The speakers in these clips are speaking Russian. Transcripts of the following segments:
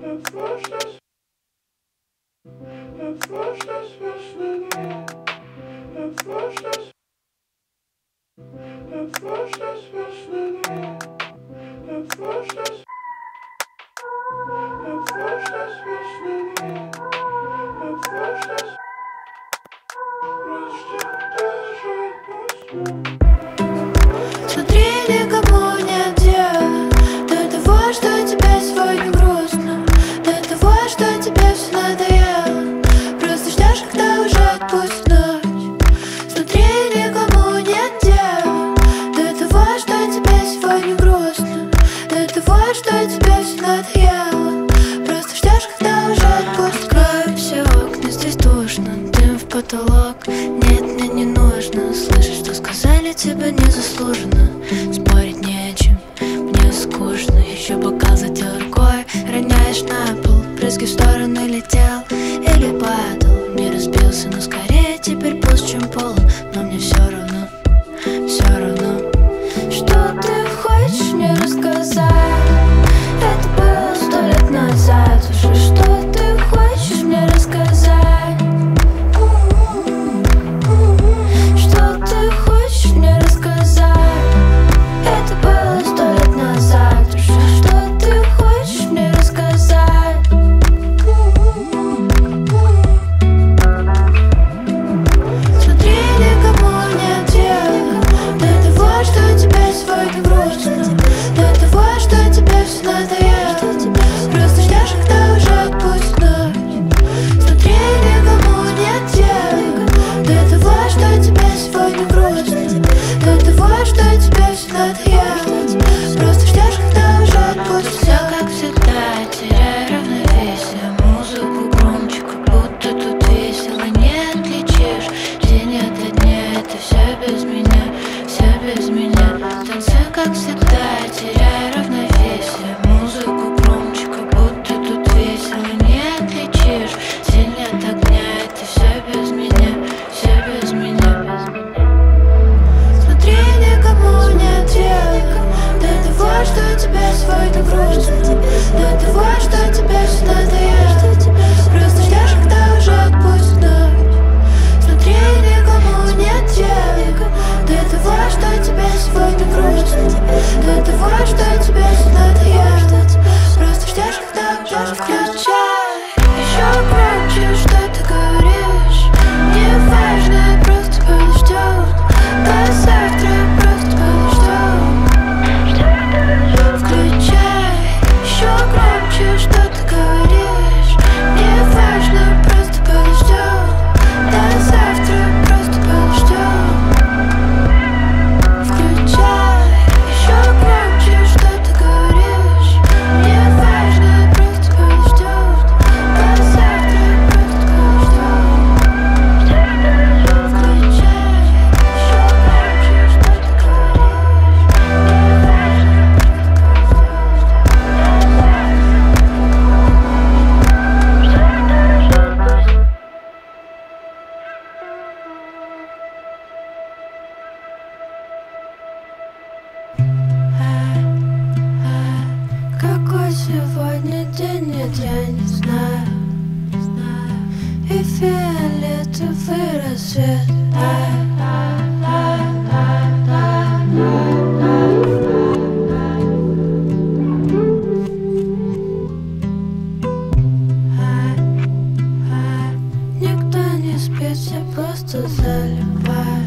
Смотри, никому нет дела до того, что тебе сегодня грустно, до того, что тебе все надоело. Просто ждешь, когда уже отпустит ночь. Смотри, никому нет дела до того, что тебе сегодня грустно, до того, что тебе все надоело. Просто ждешь, когда уже отпустит. Открою все окна, здесь душно, дым в потолок. Нет, мне не нужно слышать, что сказали тебе незаслуженно. Спорить не о чем, мне скучно. Еще бокал задел рукой, роняешь на пол. Брызги в сторону летел или падал. Не разбился, но скорее теперь пуст, чем полон. Но мне все равно, что ты хочешь мне рассказать. Это было 100 лет назад уже. Что ты хочешь мне рассказать? Что ты хочешь мне рассказать? Это было 100 лет назад уже. Что ты хочешь мне рассказать? Смотри, никому нет дела до того, что тебе сегодня грустно, до того, что тебе все надоело. Просто ждешь, когда уже отпустит ночь. Смотри, никому нет дела до того, что тебе сегодня грустно, до того, что тебе все надоело. Просто ждешь, когда уже отпустит. Все как всегда, теряю равновесие. Музыку громче, как будто тут весело. Не отличишь день ото дня. Это все без меня, все без меня. Танцую как всегда, теряю равновесие. Музыку громче, как будто тут весело. Не отличишь день от огня. Это все без меня, все без меня. Смотри, никому нет дела до того, что тебе сегодня грустно, до того, что тебе все надоело. Просто ждешь, когда уже отпустит ночь. Смотри, никому нет дела до того, что тебе сегодня грустно, до того, что тебе все надоело. Просто ждешь, когда уже включай еще громче, что ты говоришь. Не важно, просто подождем до завтра, просто подождем. Включай еще громче, что ты говоришь. Не важно, просто подождем до завтра, просто подождем. Включай еще громче, что ты говоришь. Не важно, просто подождем до завтра, просто подождем. Включай еще громче, что ты говоришь. Не Какой сегодня день, нет, я не знаю. И фиолетовый рассвет. Никто не спит, все просто залипают.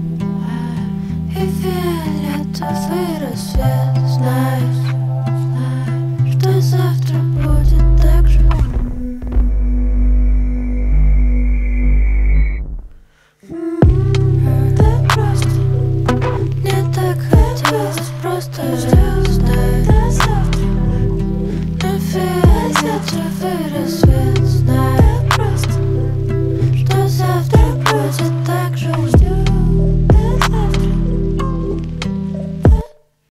И фиолетовый рассвет. Знаю, что завтра будет так же. Да просто мне так хотелось просто ждать до завтра. На фиолетовый рассвет.